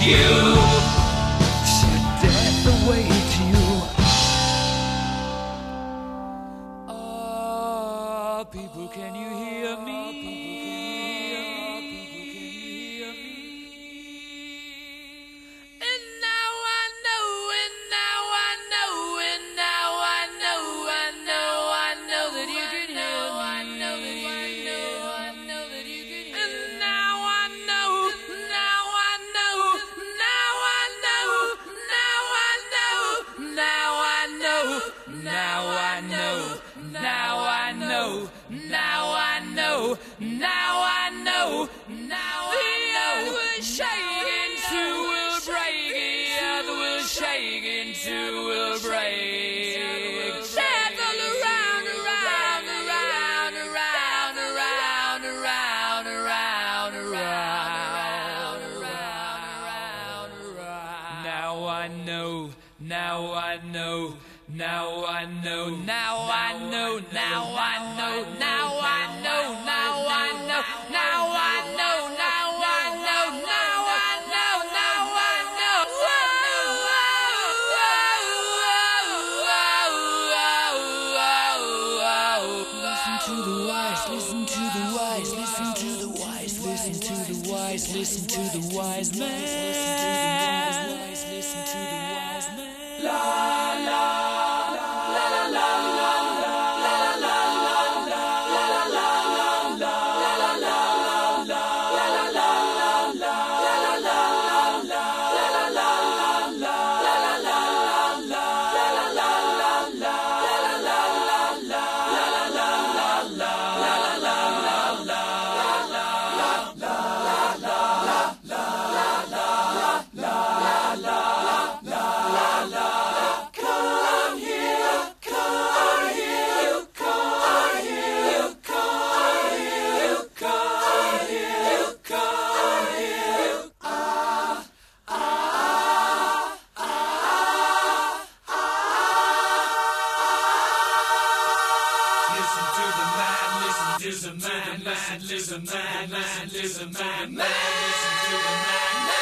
you. Should death await you. Ah, people, can you hear me? And now I know, and now I know, and now I know, I know, I know that you can hear me. I know that you can hear me. I know that you can hear me. And now I know, now I know, now I know, now I know, now I know, now I know, now I know, now I know, now I know, now I know. The earth will shake and two will break. The earth will shake and two will break. Death all around, around, around, around, around, around, around, around, around, around. Now I know, now I know, now I know, now I know, now I know, now I know, now I know, now I know, now I know, now I know, now I know. Listen to the wise, listen to the wise, listen to the wise, listen to the wise, listen to the wise man. Listen to the wise man. La la la la la la la la Listen to the man, listen to the man, listen to the man, listen to the man.